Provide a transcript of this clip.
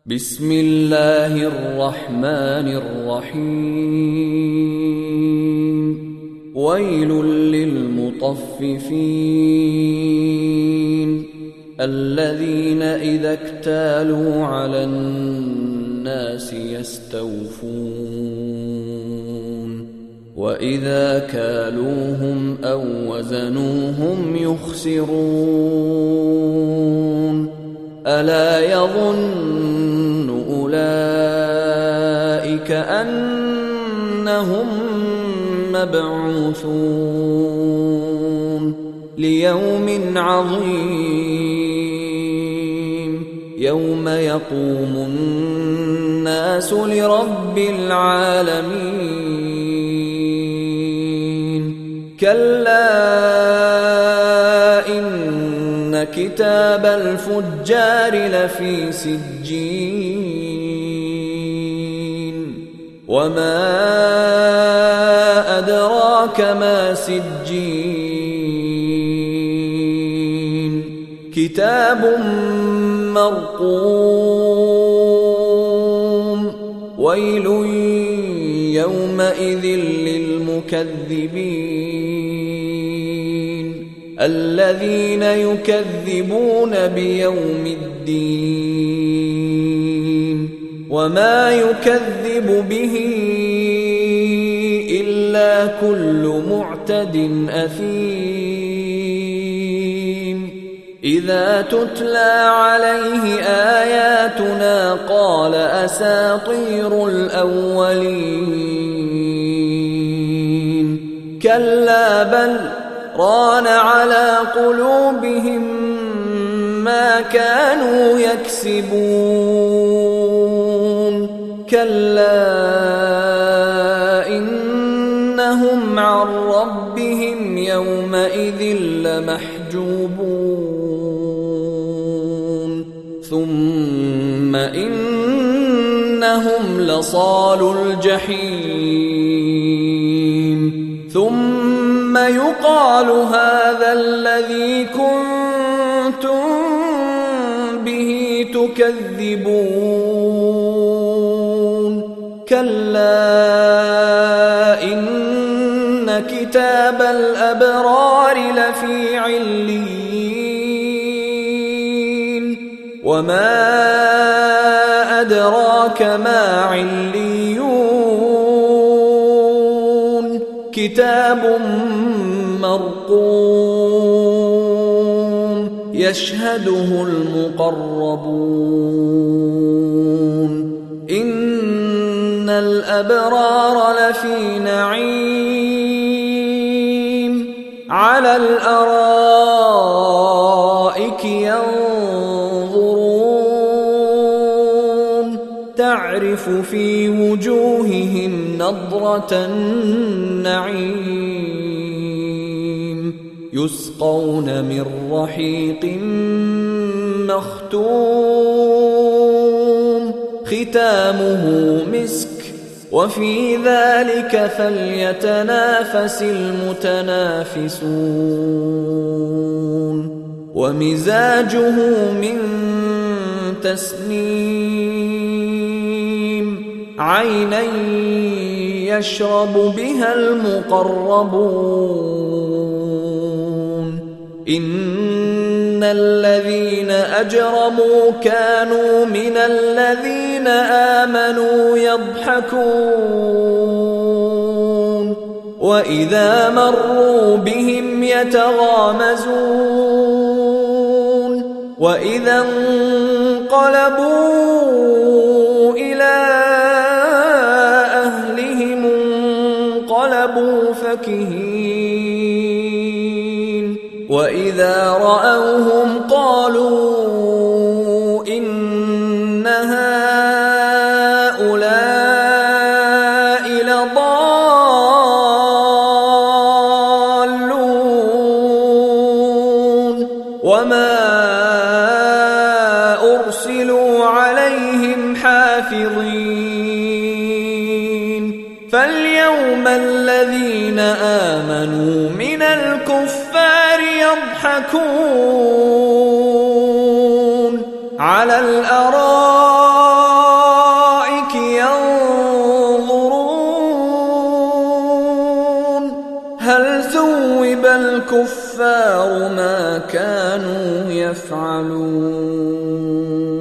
بسم الله الرحمن الرحيم ويل للمطففين الذين إذا اكتالوا على الناس يستوفون وإذا كالوهم أو وزنوهم يخسرون ألا يظن أولئك أنهم مبعوثون ليوم عظيم يوم يقوم الناس لرب العالمين كلا إن كتاب الفجار لفي سجين وما أدراك ما سجين كتاب مرقوم ويل يومئذ للمكذبين الذين يكذبون بيوم الدين وما يكذب به إلا كل معتد أثيم إذا تتلى عليه آياتنا قال أساطير الأولين كلا بل ران على قلوبهم ما كانوا يكسبون كلا إنهم عن ربهم يومئذ لمحجوبون ثم إنهم لصالو الجحيم ثم يقال هذا الذي كنتم به تكذبون كلا إن كتاب الأبرار لفي عليين وما أدراك ما عليون كتاب مرقوم يشهده المقربون إن الأبرار لفي نعيم على الأرائك ينظرون تعرف في وجوههم نضرة النعيم يسقون من رحيق مختوم ختامه مسك وفي ذلك فليتنافس المتنافسون ومزاجه من تسنيم عينا يشرب بها المقربون إن الذين أجرموا كانوا من الذين آمنوا يضحكون وإذا مروا بهم يتغامزون وإذا انقلبوا إلى أهلهم انقلبوا فكهين وإذا رأوهم قالوا إن هؤلاء لضالون وما أرسلوا عليهم حافظين فاليوم الذين آمنوا من الكفار يضحكون على الأرائك هل ثوب الكفار ما كانوا يفعلون